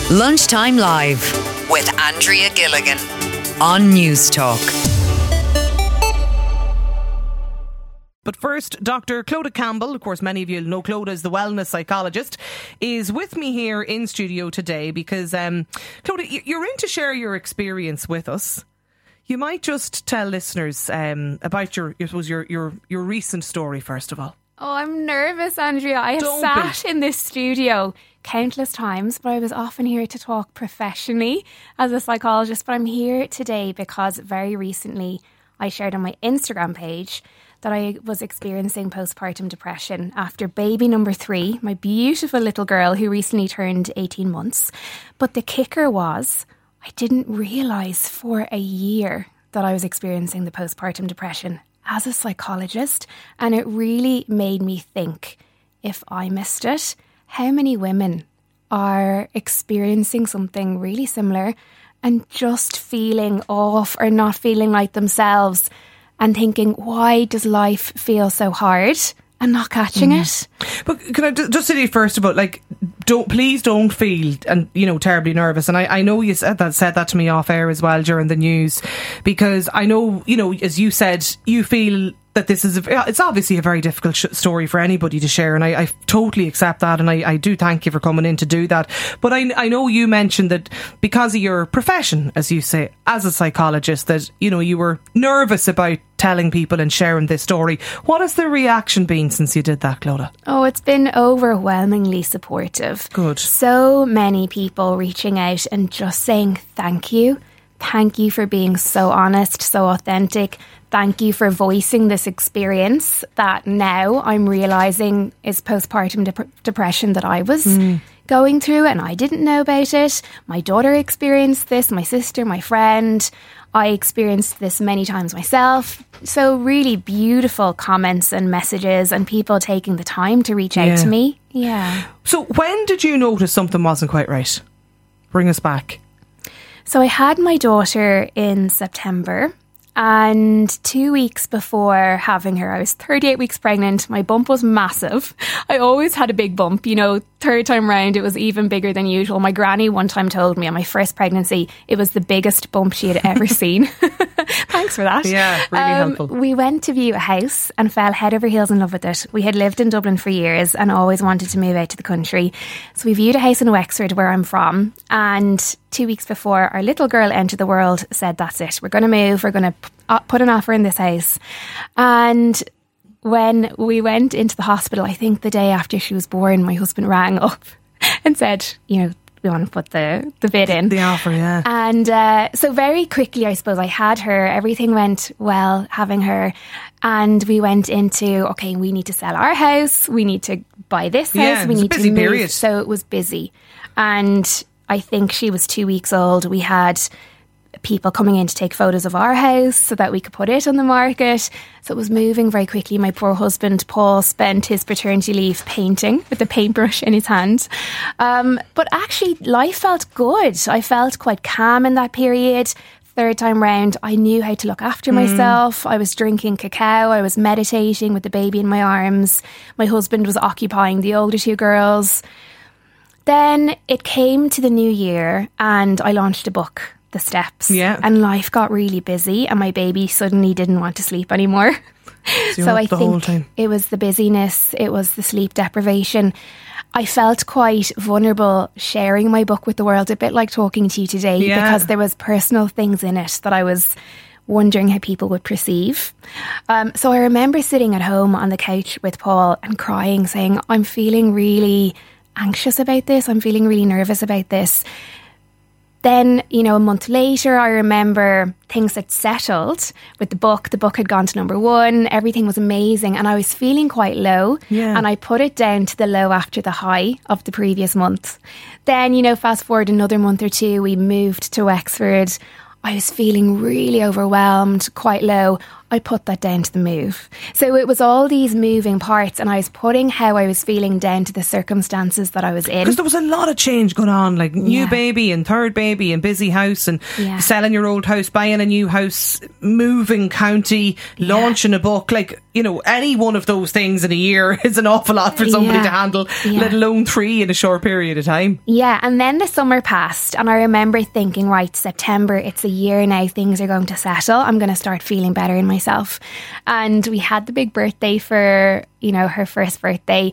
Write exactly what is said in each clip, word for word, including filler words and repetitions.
Lunchtime Live with Andrea Gilligan on News Talk. But first, Doctor Clodagh Campbell, of course many of you know Clodagh as the wellness psychologist, is with me here in studio today because, um, Clodagh, you're in to share your experience with us. You might just tell listeners um, about your, your, suppose your, your, your recent story, first of all. Oh, I'm nervous, Andrea. I have Don't sat be. in this studio countless times, but I was often here to talk professionally as a psychologist. But I'm here today because very recently I shared on my Instagram page that I was experiencing postpartum depression after baby number three, my beautiful little girl who recently turned eighteen months. But the kicker was I didn't realise for a year that I was experiencing the postpartum depression as a psychologist, and it really made me think, if I missed it, how many women are experiencing something really similar and just feeling off or not feeling like themselves and thinking, why does life feel so hard, and not catching mm. it? But can I just say first about, like, don't please don't feel and you know terribly nervous. And I, I know you said that said that to me off air as well during the news, because I know, you know, as you said, you feel that this is a, it's obviously a very difficult sh- story for anybody to share, and I, I totally accept that, and I, I do thank you for coming in to do that. But I, I know you mentioned that because of your profession, as you say, as a psychologist, that you know you were nervous about telling people and sharing this story. What has the reaction been since you did that, Clodagh? Oh, it's been overwhelmingly supportive. Good. So many people reaching out and just saying thank you. Thank you for being so honest, so authentic. Thank you for voicing this experience that now I'm realising is postpartum dep- depression that I was mm. going through, and I didn't know about it. My daughter experienced this, my sister, my friend. I experienced this many times myself. So really beautiful comments and messages and people taking the time to reach out yeah. to me. Yeah. So when did you notice something wasn't quite right? Bring us back. So I had my daughter in September, and two weeks before having her, I was thirty-eight weeks pregnant. My bump was massive. I always had a big bump, you know, third time round it was even bigger than usual. My granny one time told me on my first pregnancy it was the biggest bump she had ever seen. Thanks for that. Yeah, really um, helpful. We went to view a house and fell head over heels in love with it. We had lived in Dublin for years and always wanted to move out to the country. So we viewed a house in Wexford, where I'm from, and two weeks before our little girl entered the world, said, that's it, we're going to move, we're going to put an offer in this house. And when we went into the hospital, I think the day after she was born, my husband rang up and said, you know, we want to put the, the bid in. The offer, yeah. And uh, so very quickly, I suppose, I had her. Everything went well having her. And we went into, okay, we need to sell our house. We need to buy this house. Yeah, we it's a need busy to move. period. So it was busy. And I think she was two weeks old. We had people coming in to take photos of our house so that we could put it on the market. So it was moving very quickly. My poor husband, Paul, spent his paternity leave painting with the paintbrush in his hand. Um, but actually, life felt good. I felt quite calm in that period. Third time round, I knew how to look after mm. myself. I was drinking cacao. I was meditating with the baby in my arms. My husband was occupying the older two girls. Then it came to the new year and I launched a book, The Steps. Yeah. And life got really busy and my baby suddenly didn't want to sleep anymore. So, so I the think whole time. It was the busyness, it was the sleep deprivation. I felt quite vulnerable sharing my book with the world, a bit like talking to you today, yeah. because there was personal things in it that I was wondering how people would perceive. Um, so I remember sitting at home on the couch with Paul and crying, saying, I'm feeling really anxious about this. I'm feeling really nervous about this. Then, you know, a month later, I remember things had settled with the book. The book had gone to number one. Everything was amazing. And I was feeling quite low. Yeah. And I put it down to the low after the high of the previous month. Then, you know, fast forward another month or two, we moved to Wexford. I was feeling really overwhelmed, quite low. I put that down to the move. So it was all these moving parts, and I was putting how I was feeling down to the circumstances that I was in. Because there was a lot of change going on, like new Yeah. baby and third baby and busy house and Yeah. selling your old house, buying a new house, moving county, launching a book. Like, you know, any one of those things in a year is an awful lot for somebody Yeah. to handle, Yeah. let alone three in a short period of time. Yeah, and then the summer passed, and I remember thinking, right, September, it's a year now, things are going to settle. I'm going to start feeling better in myself. And we had the big birthday for, you know, her first birthday.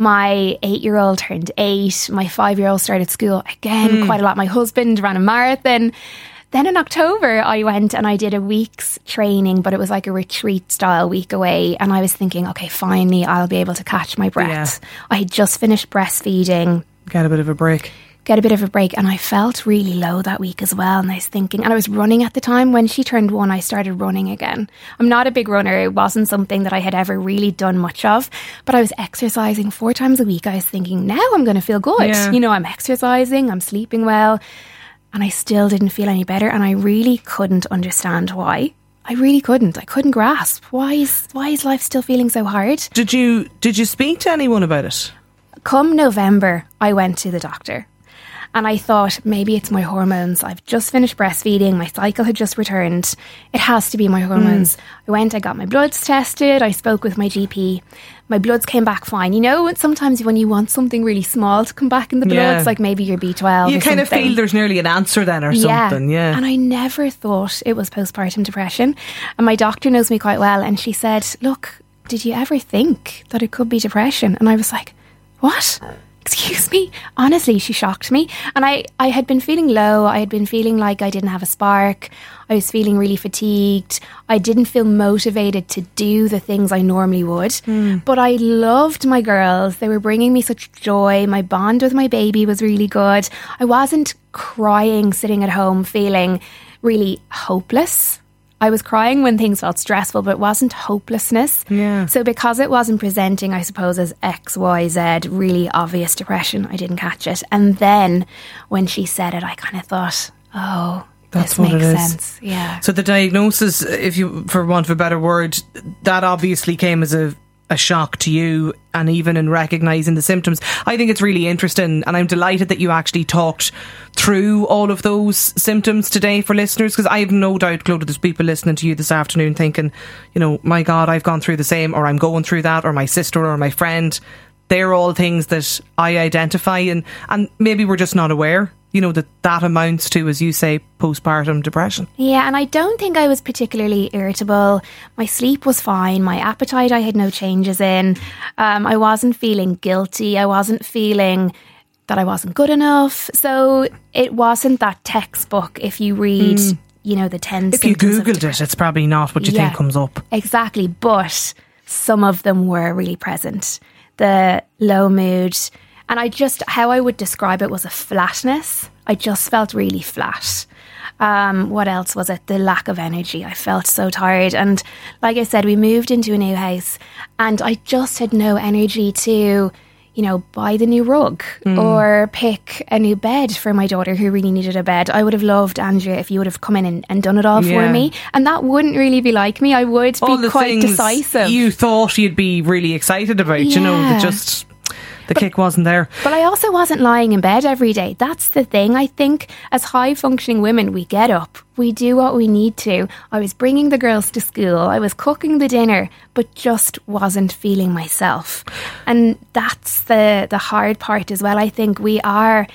My eight-year-old turned eight. My five-year-old started school again, quite a lot. My husband ran a marathon. Then in October, I went and I did a week's training, but it was like a retreat style week away. And I was thinking, okay, finally, I'll be able to catch my breath. I had just finished breastfeeding. Get a bit of a break. Get a bit of a break, and I felt really low that week as well. And I was thinking, and I was running at the time. When she turned one, I started running again. I'm not a big runner. It wasn't something that I had ever really done much of, but I was exercising four times a week. I was thinking, now I'm going to feel good. Yeah. You know, I'm exercising, I'm sleeping well, and I still didn't feel any better. And I really couldn't understand why. I really couldn't. I couldn't grasp why is why is life still feeling so hard. Did you did you speak to anyone about it? Come November, I went to the doctor. And I thought, maybe it's my hormones. I've just finished breastfeeding. My cycle had just returned. It has to be my hormones. Mm. I went, I got my bloods tested. I spoke with my G P. My bloods came back fine. You know, sometimes when you want something really small to come back in the bloods, Yeah. like maybe your B twelve You or kind of something. feel there's nearly an answer then or something, yeah. And I never thought it was postpartum depression. And my doctor knows me quite well. And she said, look, did you ever think that it could be depression? And I was like, what? Excuse me? Honestly, she shocked me. And I, I had been feeling low. I had been feeling like I didn't have a spark. I was feeling really fatigued. I didn't feel motivated to do the things I normally would. Mm. But I loved my girls. They were bringing me such joy. My bond with my baby was really good. I wasn't crying sitting at home feeling really hopeless. I was crying when things felt stressful, but it wasn't hopelessness. Yeah. So because it wasn't presenting, I suppose, as X, Y, Z, really obvious depression, I didn't catch it. And then when she said it, I kind of thought, oh, That's this what makes it is. sense. Yeah. So the diagnosis, if you, for want of a better word, that obviously came as a a shock to you, and even in recognising the symptoms. I think it's really interesting, and I'm delighted that you actually talked through all of those symptoms today for listeners, because I have no doubt, Clodagh, there's people listening to you this afternoon thinking, you know, my God, I've gone through the same, or I'm going through that, or my sister or my friend. They're all things that I identify, and, and maybe we're just not aware, you know, that that amounts to, as you say, postpartum depression. Yeah, and I don't think I was particularly irritable. My sleep was fine. My appetite I had no changes in. Um, I wasn't feeling guilty. I wasn't feeling that I wasn't good enough. So it wasn't that textbook, if you read, mm. you know, the ten If you symptoms of Googled it, it's probably not what you Yeah, think comes up. Exactly. But some of them were really present. The low mood. And I just, how I would describe it was a flatness. I just felt really flat. Um, what else was it? The lack of energy. I felt so tired. And like I said, we moved into a new house and I just had no energy to, you know, buy the new rug mm. or pick a new bed for my daughter who really needed a bed. I would have loved, Andrea, if you would have come in and, and done it all Yeah. for me. And that wouldn't really be like me. I would All be the quite things decisive. you thought you'd be really excited about, you know, Yeah. that just the kick wasn't there. But I also wasn't lying in bed every day. That's the thing. I think as high functioning women, we get up, we do what we need to. I was bringing the girls to school, I was cooking the dinner, but just wasn't feeling myself. And that's the, the hard part as well. I think we are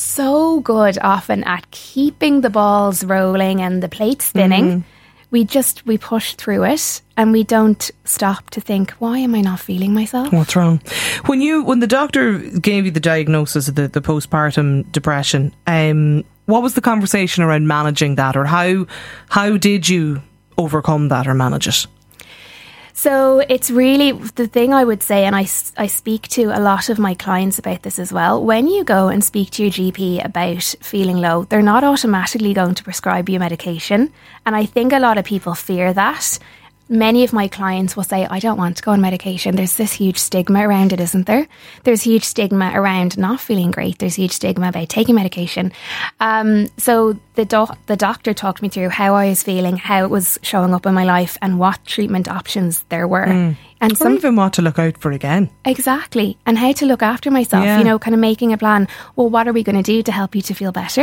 so good often at keeping the balls rolling and the plate spinning. Mm-hmm. We just, we push through it and we don't stop to think, why am I not feeling myself? What's wrong? When you, when the doctor gave you the diagnosis of the, the postpartum depression, um, what was the conversation around managing that, or how, how did you overcome that or manage it? So it's really the thing I would say, and I, I speak to a lot of my clients about this as well. When you go and speak to your G P about feeling low, they're not automatically going to prescribe you medication. And I think a lot of people fear that. Many of my clients will say, I don't want to go on medication. There's this huge stigma around it, isn't there? There's huge stigma around not feeling great. There's huge stigma about taking medication. Um, so the, do- the doctor talked me through how I was feeling, how it was showing up in my life, and what treatment options there were. Mm. And some, or even what to look out for again. Exactly. And how to look after myself, yeah. you know, kind of making a plan. Well, what are we going to do to help you to feel better?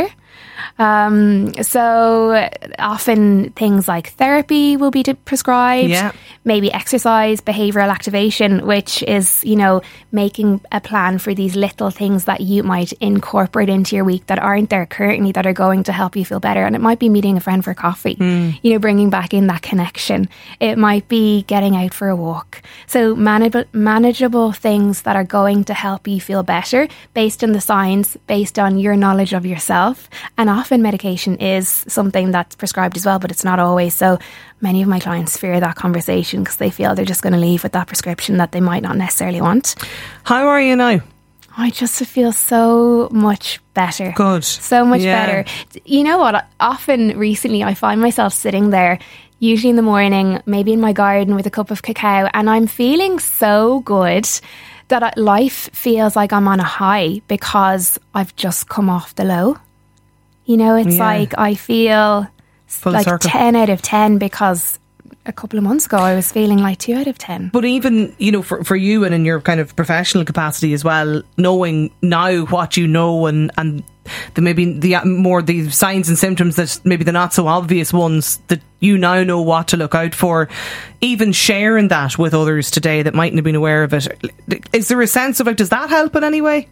Um, so often things like therapy will be prescribed, yeah. maybe exercise, behavioural activation, which is, you know, making a plan for these little things that you might incorporate into your week that aren't there currently, that are going to help you feel better. And it might be meeting a friend for coffee, mm. you know, bringing back in that connection. It might be getting out for a walk. So manageable, manageable things that are going to help you feel better based on the science, based on your knowledge of yourself. And often medication is something that's prescribed as well, but it's not always. So many of my clients fear that conversation because they feel they're just going to leave with that prescription that they might not necessarily want. How are you now? I just feel so much better. Good. So much yeah. better. You know what? Often recently I find myself sitting there, usually in the morning, maybe in my garden with a cup of cacao, and I'm feeling so good that life feels like I'm on a high because I've just come off the low. You know, it's yeah. like I feel Full like circle. ten out of ten because a couple of months ago I was feeling like two out of ten. But even, you know, for, for you and in your kind of professional capacity as well, knowing now what you know and, and the maybe the more the signs and symptoms that maybe the not so obvious ones that you now know what to look out for, even sharing that with others today that mightn't have been aware of it, is there a sense of like, does that help in any way?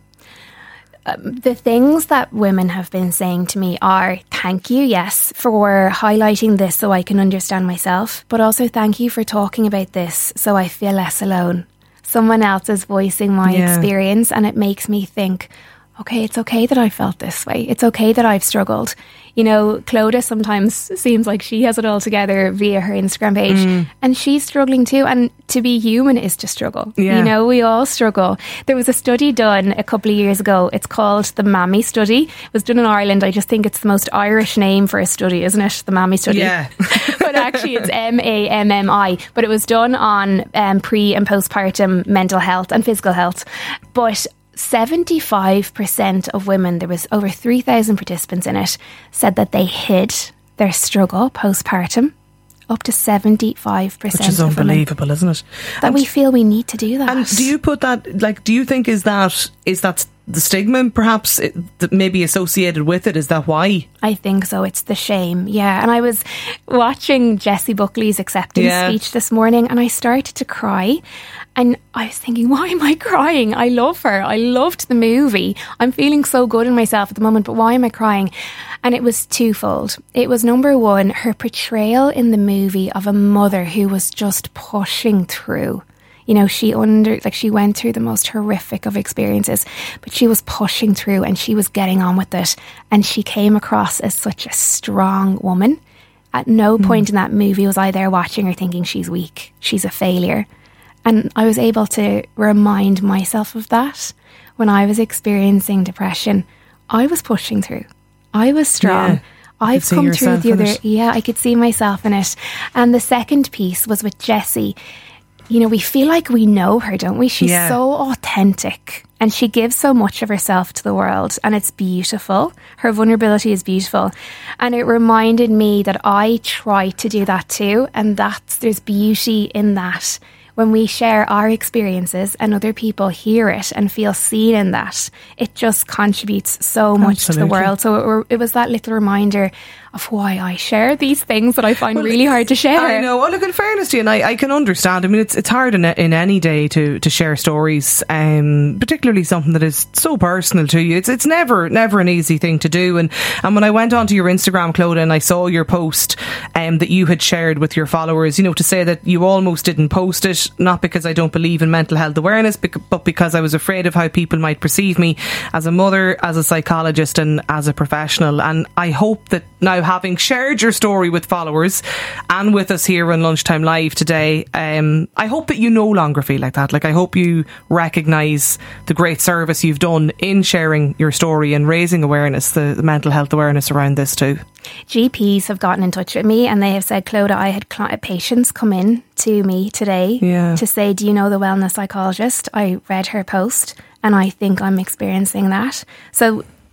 Um, the things that women have been saying to me are thank you, yes, for highlighting this so I can understand myself, but also thank you for talking about this so I feel less alone. Someone else is voicing my yeah. experience, and it makes me think, okay, it's okay that I felt this way. It's okay that I've struggled. You know, Clodagh sometimes seems like she has it all together via her Instagram page, mm. and she's struggling too. And to be human is to struggle. Yeah. You know, we all struggle. There was a study done a couple of years ago. It's called the Mammy Study. It was done in Ireland. I just think it's the most Irish name for a study, isn't it? The Mammy Study. Yeah. But actually it's M A M M I. But it was done on um, pre and postpartum mental health and physical health. But seventy-five percent of women, there was over three thousand participants in it, said that they hid their struggle postpartum. Up to seventy-five percent. Which is of unbelievable, women, isn't it? That and we feel we need to do that. And do you put that, like, do you think is that, is that the stigma perhaps it, that maybe associated with it? Is that why? I think so. It's the shame. Yeah. And I was watching Jessie Buckley's acceptance yeah. speech this morning, and I started to cry. And I was thinking, why am I crying? I love her. I loved the movie. I'm feeling so good in myself at the moment, but why am I crying? And it was twofold. It was, number one, her portrayal in the movie of a mother who was just pushing through. You know, she under like she went through the most horrific of experiences, but she was pushing through and she was getting on with it. And she came across as such a strong woman. At no mm. point in that movie was I there watching her thinking she's weak, she's a failure. And I was able to remind myself of that when I was experiencing depression. I was pushing through. I was strong. Yeah, I've come through the other. Yeah, I could see myself in it. And the second piece was with Jessie. You know, we feel like we know her, don't we? She's yeah. so authentic and she gives so much of herself to the world, and it's beautiful. Her vulnerability is beautiful. And it reminded me that I try to do that too. And that's, there's beauty in that. When we share our experiences and other people hear it and feel seen in that, it just contributes so much Absolutely. to the world. So it, it was that little reminder of why I share these things that I find well, really hard to share. I know. Well, look, in fairness to you, and I, I can understand. I mean, it's it's hard in, in any day to, to share stories, um, particularly something that is so personal to you. It's it's never never an easy thing to do. And, and when I went onto your Instagram, Clodagh, and I saw your post um, that you had shared with your followers, you know, to say that you almost didn't post it, not because I don't believe in mental health awareness, but because I was afraid of how people might perceive me as a mother, as a psychologist, and as a professional. And I hope that now, having shared your story with followers and with us here on Lunchtime Live today, um, I hope that you no longer feel like that. Like, I hope you recognise the great service you've done in sharing your story and raising awareness, the, the mental health awareness around this too. G Ps have gotten in touch with me and they have said, Clodagh, I had cl- patients come in to me today yeah. to say, do you know the wellness psychologist? I read her post and I think I'm experiencing that. So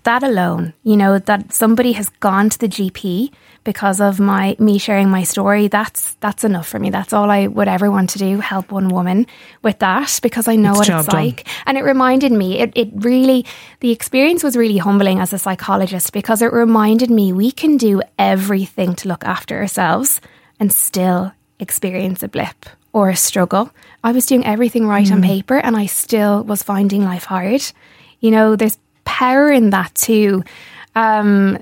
that alone, you know, that somebody has gone to the G P because of my me sharing my story, that's that's enough for me. That's all I would ever want to do, help one woman with that, because I know It's what job it's done. like. And it reminded me, it, it really, the experience was really humbling as a psychologist, because it reminded me we can do everything to look after ourselves and still experience a blip or a struggle. I was doing everything right Mm. on paper and I still was finding life hard. You know, there's power in that too. Um,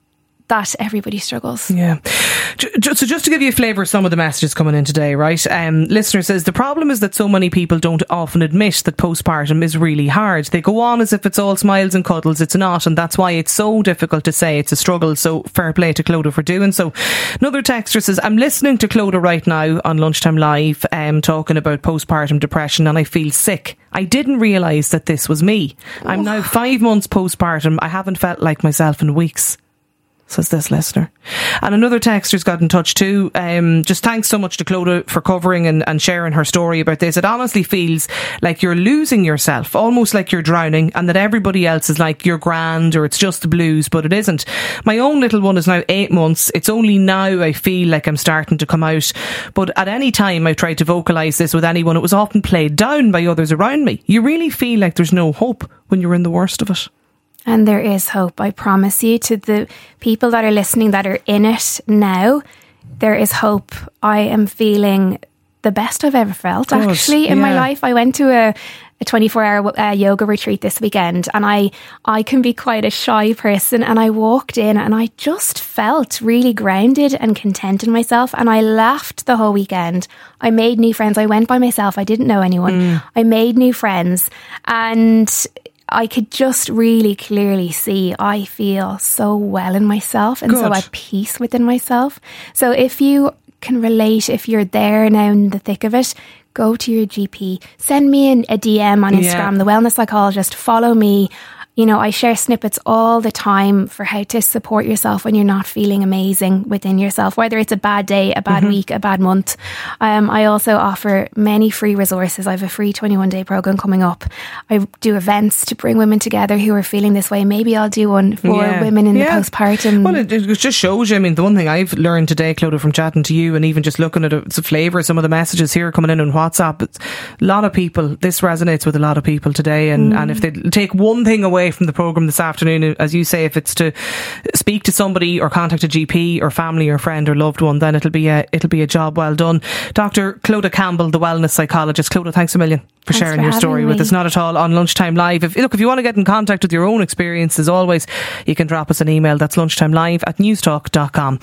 that everybody struggles. Yeah. J- j- So just to give you a flavour of some of the messages coming in today, right? Um, listener says, the problem is that so many people don't often admit that postpartum is really hard. They go on as if it's all smiles and cuddles. It's not, and that's why it's so difficult to say it's a struggle. So fair play to Clodagh for doing so. Another texter says, I'm listening to Clodagh right now on Lunchtime Live, um, talking about postpartum depression, and I feel sick. I didn't realise that this was me. I'm now five months postpartum. I haven't felt like myself in weeks, says this listener. And another texter's got in touch too. Um, just thanks so much to Clodagh for covering and, and sharing her story about this. It honestly feels like you're losing yourself, almost like you're drowning, and that everybody else is like, you're grand or it's just the blues, but it isn't. My own little one is now eight months. It's only now I feel like I'm starting to come out. But at any time I tried to vocalise this with anyone, it was often played down by others around me. You really feel like there's no hope when you're in the worst of it. And there is hope, I promise you. To the people that are listening that are in it now, there is hope. I am feeling the best I've ever felt, Good, actually, in yeah. my life. I went to a, a twenty-four hour uh, yoga retreat this weekend, and I, I can be quite a shy person, and I walked in and I just felt really grounded and content in myself, and I laughed the whole weekend. I made new friends. I went by myself. I didn't know anyone. Mm. I made new friends, and I could just really clearly see I feel so well in myself and so Good. at peace within myself. So if you can relate, if you're there now in the thick of it, go to your G P, send me an, a D M on Instagram, Yeah. The Wellness Psychologist, follow me. You know, I share snippets all the time for how to support yourself when you're not feeling amazing within yourself, whether it's a bad day, a bad Mm-hmm. week, a bad month. Um, I also offer many free resources. I have a free twenty-one day program coming up. I do events to bring women together who are feeling this way. Maybe I'll do one for Yeah. women in Yeah. the postpartum. Well, it, it just shows you. I mean, the one thing I've learned today, Clodagh, from chatting to you and even just looking at it, it's a flavour of some of the messages here coming in on WhatsApp. It's a lot of people, this resonates with a lot of people today. And, Mm. and if they take one thing away from the programme this afternoon, as you say, if it's to speak to somebody or contact a G P or family or friend or loved one, then it'll be a, it'll be a job well done. Doctor Clodagh Campbell, the wellness psychologist. Clodagh, thanks a million for Thanks sharing for your story having with me. us. Not at all on Lunchtime Live. If, look, if you want to get in contact with your own experience, as always, you can drop us an email. That's lunchtimelive at newstalk dot com.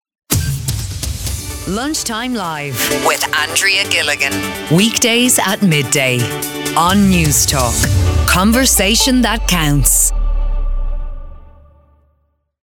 Lunchtime Live with Andrea Gilligan. Weekdays at midday on News Talk. Conversation that counts.